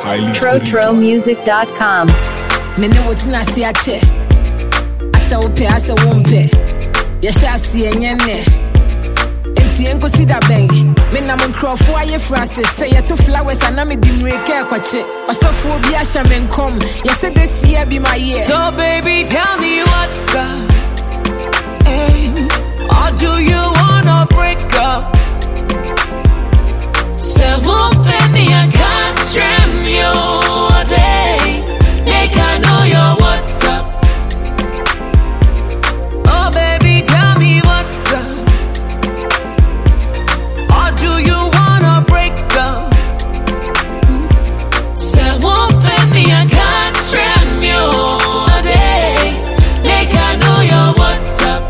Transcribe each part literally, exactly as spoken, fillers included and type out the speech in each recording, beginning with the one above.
Trotro Music dot com. Me know what's not see a che. I saw pay, I saw one pay. Ya shall see a yene. Enti enko si da bang. Me na mon crop for ye frase. Say ya two flowers and I'm dim reke kwache. Or so for be a shaman come. Ya said this year be my year. So baby, tell me what's up. Hey, or do you wanna break up? Seven penny I can't trim your day. Make I know your what's up. Oh baby, tell me what's up. Or do you wanna break up? Seven penny I can't trim your day. Make I know your what's up.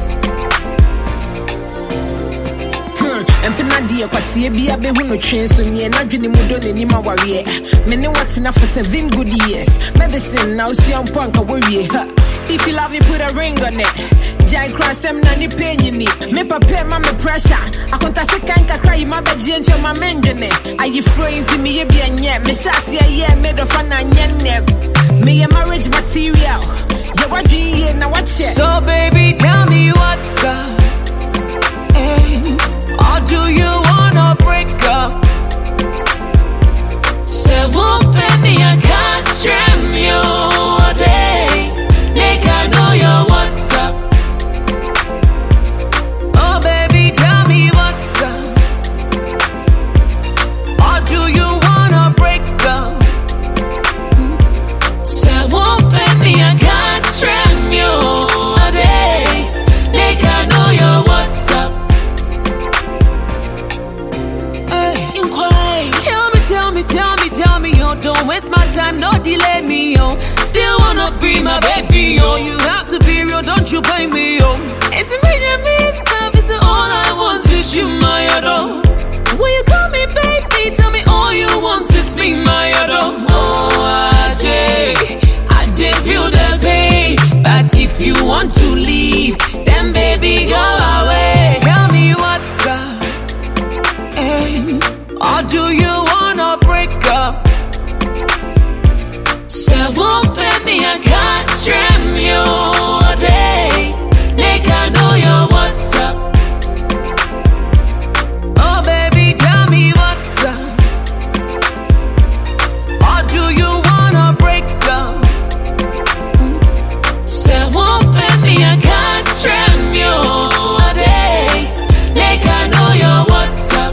Empenadia kwasi bia be hu no twen so nie na dwene mu do nani ma wawe me ne watina for seven good years medicine now see on punk awie ha if you love me put a ring on it jai cross em na ni pain ni me papa ma me pressure akonta se kan kakra yi ma beje enti ma mendwene ayi free enti me ye bia nye me shase ye me do fa na nye ne me ye marriage material ye wadwin ye na watche. So baby, tell me what's up. Hey, or do you wanna break up? Seven penny I can't trim your day. Make I know your what's up. Oh baby, tell me what's up. Or do you wanna break up? Seven penny I can't trim your day. Make I know your what's up. Tell me, tell me, tell me, tell me, yo. Don't waste my time, no delay me, yo. Still wanna be my baby, yo. You have to be real, don't you blame me, yo. It's me and me, service is all I want is you, my adore. Will you call me baby? Tell me all you want is me, my adore. Oh, I did, I did feel the pain. But if you want to leave, then baby, go away. Tell me what's up. Hey, or do you wanna break up? Seven penny I can't trim your day. Make I know your what's up. Oh baby, tell me what's up. Or do you wanna break up? Seven penny I can't trim your day. Make I know your what's up.